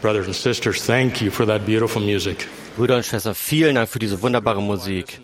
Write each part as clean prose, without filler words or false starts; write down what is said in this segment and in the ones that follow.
Brothers and sisters, thank you for that beautiful music. Brüder und Schwestern, vielen Dank für diese wunderbare Musik.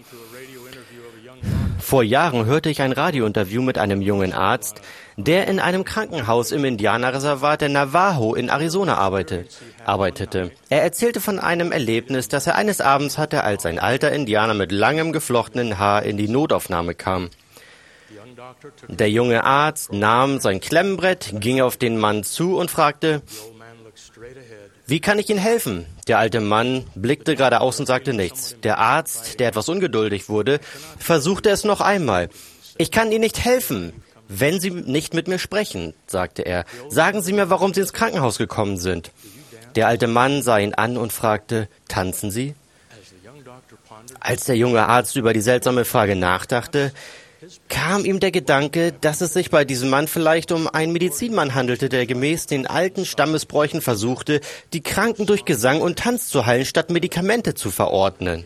Vor Jahren hörte ich ein Radiointerview mit einem jungen Arzt, der in einem Krankenhaus im Indianerreservat der Navajo in Arizona arbeitete. Er erzählte von einem Erlebnis, das er eines Abends hatte, als ein alter Indianer mit langem geflochtenen Haar in die Notaufnahme kam. Der junge Arzt nahm sein Klemmbrett, ging auf den Mann zu und fragte: Wie kann ich Ihnen helfen? Der alte Mann blickte geradeaus und sagte nichts. Der Arzt, der etwas ungeduldig wurde, versuchte es noch einmal. Ich kann Ihnen nicht helfen, wenn Sie nicht mit mir sprechen, sagte er. Sagen Sie mir, warum Sie ins Krankenhaus gekommen sind. Der alte Mann sah ihn an und fragte: Tanzen Sie? Als der junge Arzt über die seltsame Frage nachdachte, kam ihm der Gedanke, dass es sich bei diesem Mann vielleicht um einen Medizinmann handelte, der gemäß den alten Stammesbräuchen versuchte, die Kranken durch Gesang und Tanz zu heilen, statt Medikamente zu verordnen.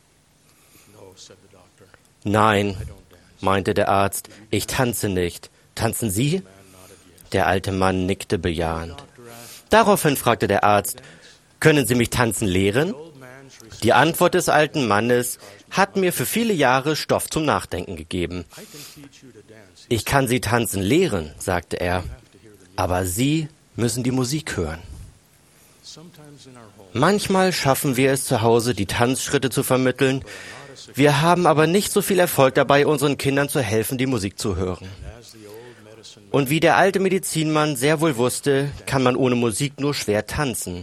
Nein, meinte der Arzt, ich tanze nicht. Tanzen Sie? Der alte Mann nickte bejahend. Daraufhin fragte der Arzt: Können Sie mich tanzen lehren? Die Antwort des alten Mannes hat mir für viele Jahre Stoff zum Nachdenken gegeben. Ich kann Sie tanzen lehren, sagte er, aber Sie müssen die Musik hören. Manchmal schaffen wir es zu Hause, die Tanzschritte zu vermitteln. Wir haben aber nicht so viel Erfolg dabei, unseren Kindern zu helfen, die Musik zu hören. Und wie der alte Medizinmann sehr wohl wusste, kann man ohne Musik nur schwer tanzen.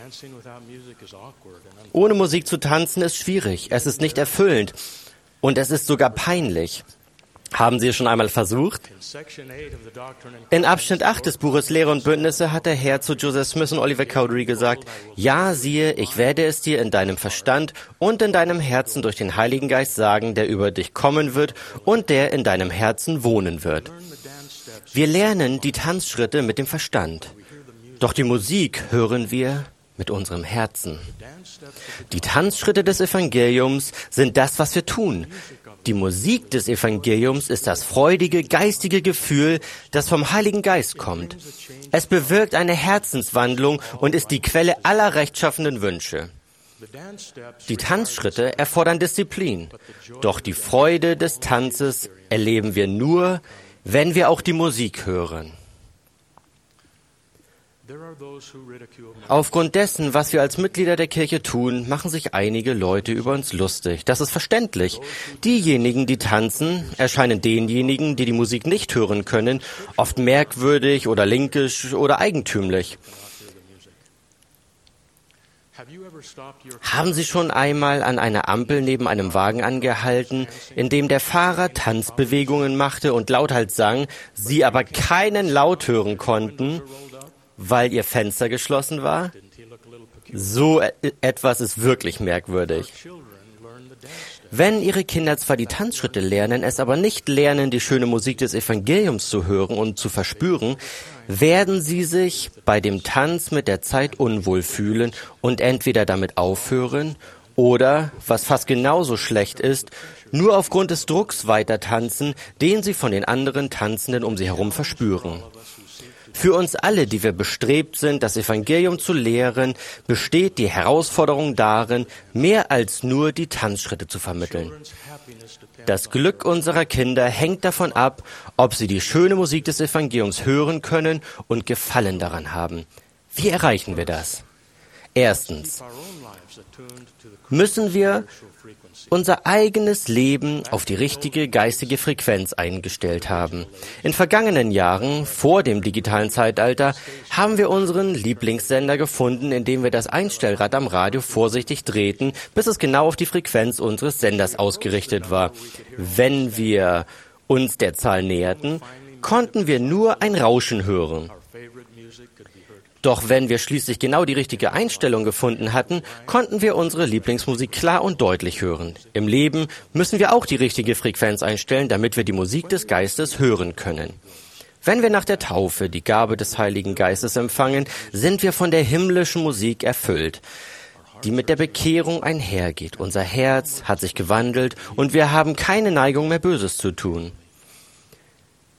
Ohne Musik zu tanzen ist schwierig, es ist nicht erfüllend und es ist sogar peinlich. Haben Sie es schon einmal versucht? In Abschnitt 8 des Buches Lehre und Bündnisse hat der Herr zu Joseph Smith und Oliver Cowdery gesagt: Ja, siehe, ich werde es dir in deinem Verstand und in deinem Herzen durch den Heiligen Geist sagen, der über dich kommen wird und der in deinem Herzen wohnen wird. Wir lernen die Tanzschritte mit dem Verstand, doch die Musik hören wir mit unserem Herzen. Die Tanzschritte des Evangeliums sind das, was wir tun. Die Musik des Evangeliums ist das freudige, geistige Gefühl, das vom Heiligen Geist kommt. Es bewirkt eine Herzenswandlung und ist die Quelle aller rechtschaffenden Wünsche. Die Tanzschritte erfordern Disziplin, doch die Freude des Tanzes erleben wir nur, wenn wir auch die Musik hören. Aufgrund dessen, was wir als Mitglieder der Kirche tun, machen sich einige Leute über uns lustig. Das ist verständlich. Diejenigen, die tanzen, erscheinen denjenigen, die die Musik nicht hören können, oft merkwürdig oder linkisch oder eigentümlich. Haben Sie schon einmal an einer Ampel neben einem Wagen angehalten, in dem der Fahrer Tanzbewegungen machte und lauthals sang, Sie aber keinen Laut hören konnten, weil Ihr Fenster geschlossen war? So etwas ist wirklich merkwürdig. Wenn Ihre Kinder zwar die Tanzschritte lernen, es aber nicht lernen, die schöne Musik des Evangeliums zu hören und zu verspüren, werden sie sich bei dem Tanz mit der Zeit unwohl fühlen und entweder damit aufhören oder, was fast genauso schlecht ist, nur aufgrund des Drucks weiter tanzen, den sie von den anderen Tanzenden um sie herum verspüren. Für uns alle, die wir bestrebt sind, das Evangelium zu lehren, besteht die Herausforderung darin, mehr als nur die Tanzschritte zu vermitteln. Das Glück unserer Kinder hängt davon ab, ob sie die schöne Musik des Evangeliums hören können und Gefallen daran haben. Wie erreichen wir das? Erstens müssen wir unser eigenes Leben auf die richtige geistige Frequenz eingestellt haben. In vergangenen Jahren, vor dem digitalen Zeitalter, haben wir unseren Lieblingssender gefunden, indem wir das Einstellrad am Radio vorsichtig drehten, bis es genau auf die Frequenz unseres Senders ausgerichtet war. Wenn wir uns der Zahl näherten, konnten wir nur ein Rauschen hören. Doch wenn wir schließlich genau die richtige Einstellung gefunden hatten, konnten wir unsere Lieblingsmusik klar und deutlich hören. Im Leben müssen wir auch die richtige Frequenz einstellen, damit wir die Musik des Geistes hören können. Wenn wir nach der Taufe die Gabe des Heiligen Geistes empfangen, sind wir von der himmlischen Musik erfüllt, die mit der Bekehrung einhergeht. Unser Herz hat sich gewandelt und wir haben keine Neigung mehr, Böses zu tun.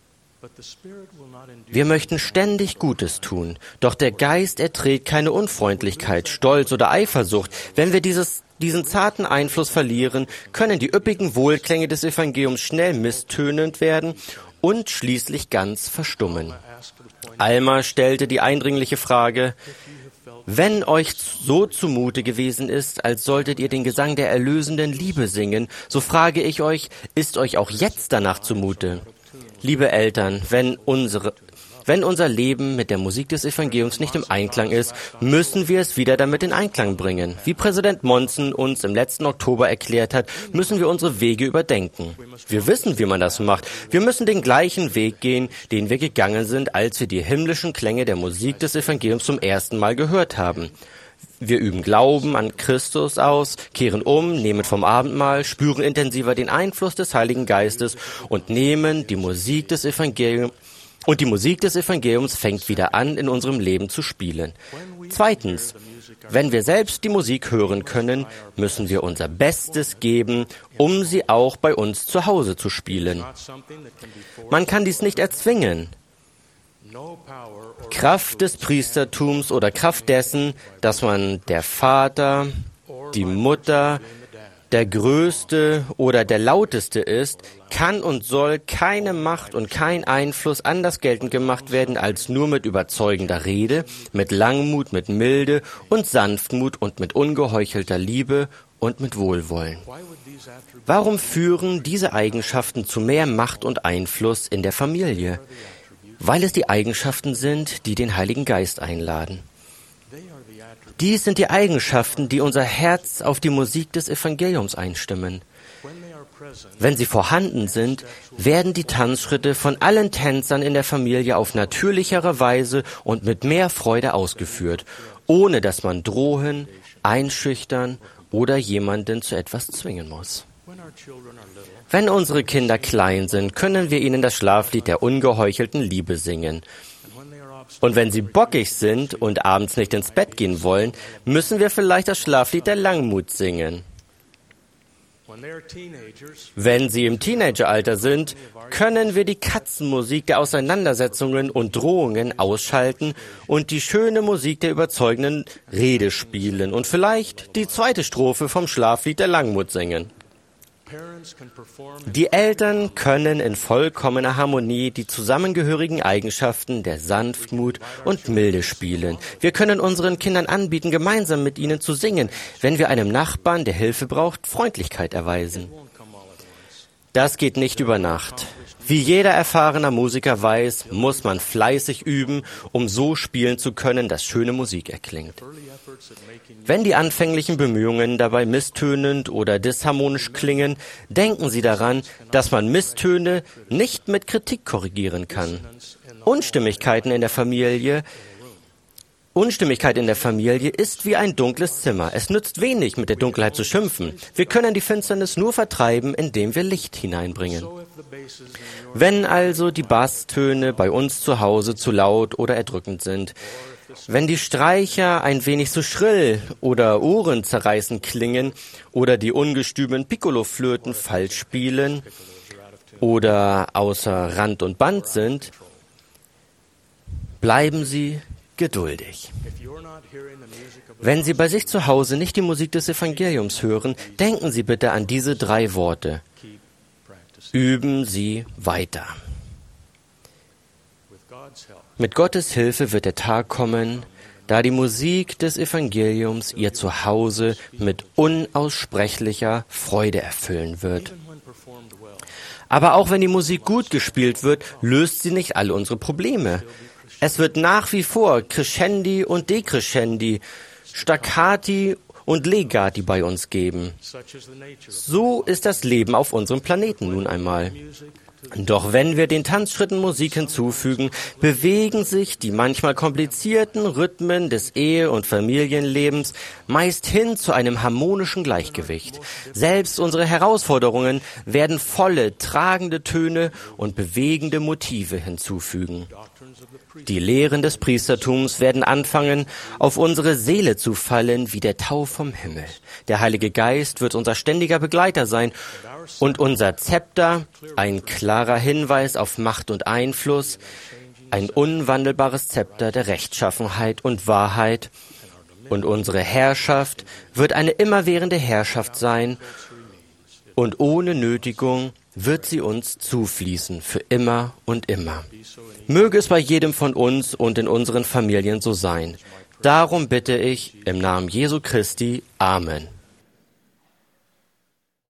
Wir möchten ständig Gutes tun, doch der Geist erträgt keine Unfreundlichkeit, Stolz oder Eifersucht. Wenn wir diesen zarten Einfluss verlieren, können die üppigen Wohlklänge des Evangeliums schnell misstönend werden und schließlich ganz verstummen. Alma stellte die eindringliche Frage: Wenn euch so zumute gewesen ist, als solltet ihr den Gesang der erlösenden Liebe singen, so frage ich euch, ist euch auch jetzt danach zumute? Liebe Eltern, wenn unser Leben mit der Musik des Evangeliums nicht im Einklang ist, müssen wir es wieder damit in Einklang bringen. Wie Präsident Monson uns im letzten Oktober erklärt hat, müssen wir unsere Wege überdenken. Wir wissen, wie man das macht. Wir müssen den gleichen Weg gehen, den wir gegangen sind, als wir die himmlischen Klänge der Musik des Evangeliums zum ersten Mal gehört haben. Wir üben Glauben an Christus aus, kehren um, nehmen vom Abendmahl, spüren intensiver den Einfluss des Heiligen Geistes und nehmen die Musik des Evangeliums. Und die Musik des Evangeliums fängt wieder an, in unserem Leben zu spielen. Zweitens, wenn wir selbst die Musik hören können, müssen wir unser Bestes geben, um sie auch bei uns zu Hause zu spielen. Man kann dies nicht erzwingen. Kraft des Priestertums oder Kraft dessen, dass man der Vater, die Mutter, der Größte oder der Lauteste ist, kann und soll keine Macht und kein Einfluss anders geltend gemacht werden als nur mit überzeugender Rede, mit Langmut, mit Milde und Sanftmut und mit ungeheuchelter Liebe und mit Wohlwollen. Warum führen diese Eigenschaften zu mehr Macht und Einfluss in der Familie? Weil es die Eigenschaften sind, die den Heiligen Geist einladen. Dies sind die Eigenschaften, die unser Herz auf die Musik des Evangeliums einstimmen. Wenn sie vorhanden sind, werden die Tanzschritte von allen Tänzern in der Familie auf natürlichere Weise und mit mehr Freude ausgeführt, ohne dass man drohen, einschüchtern oder jemanden zu etwas zwingen muss. Wenn unsere Kinder klein sind, können wir ihnen das Schlaflied der ungeheuchelten Liebe singen. Und wenn sie bockig sind und abends nicht ins Bett gehen wollen, müssen wir vielleicht das Schlaflied der Langmut singen. Wenn sie im Teenageralter sind, können wir die Katzenmusik der Auseinandersetzungen und Drohungen ausschalten und die schöne Musik der überzeugenden Rede spielen und vielleicht die zweite Strophe vom Schlaflied der Langmut singen. Die Eltern können in vollkommener Harmonie die zusammengehörigen Eigenschaften der Sanftmut und Milde spielen. Wir können unseren Kindern anbieten, gemeinsam mit ihnen zu singen, wenn wir einem Nachbarn, der Hilfe braucht, Freundlichkeit erweisen. Das geht nicht über Nacht. Wie jeder erfahrene Musiker weiß, muss man fleißig üben, um so spielen zu können, dass schöne Musik erklingt. Wenn die anfänglichen Bemühungen dabei misstönend oder disharmonisch klingen, denken Sie daran, dass man Misstöne nicht mit Kritik korrigieren kann. Unstimmigkeit in der Familie ist wie ein dunkles Zimmer. Es nützt wenig, mit der Dunkelheit zu schimpfen. Wir können die Finsternis nur vertreiben, indem wir Licht hineinbringen. Wenn also die Basstöne bei uns zu Hause zu laut oder erdrückend sind, wenn die Streicher ein wenig zu schrill oder ohrenzerreißend klingen oder die ungestümen Piccolo-Flöten falsch spielen oder außer Rand und Band sind, bleiben Sie geduldig. Wenn Sie bei sich zu Hause nicht die Musik des Evangeliums hören, denken Sie bitte an diese 3 Worte. Üben Sie weiter. Mit Gottes Hilfe wird der Tag kommen, da die Musik des Evangeliums Ihr Zuhause mit unaussprechlicher Freude erfüllen wird. Aber auch wenn die Musik gut gespielt wird, löst sie nicht alle unsere Probleme. Es wird nach wie vor Crescendi und Decrescendi, Staccati und Legati bei uns geben. So ist das Leben auf unserem Planeten nun einmal. Doch wenn wir den Tanzschritten Musik hinzufügen, bewegen sich die manchmal komplizierten Rhythmen des Ehe- und Familienlebens meist hin zu einem harmonischen Gleichgewicht. Selbst unsere Herausforderungen werden volle, tragende Töne und bewegende Motive hinzufügen. Die Lehren des Priestertums werden anfangen, auf unsere Seele zu fallen wie der Tau vom Himmel. Der Heilige Geist wird unser ständiger Begleiter sein und unser Zepter, ein klarer Hinweis auf Macht und Einfluss, ein unwandelbares Zepter der Rechtschaffenheit und Wahrheit. Und unsere Herrschaft wird eine immerwährende Herrschaft sein und ohne Nötigung wird sie uns zufließen für immer und immer. Möge es bei jedem von uns und in unseren Familien so sein. Darum bitte ich im Namen Jesu Christi. Amen.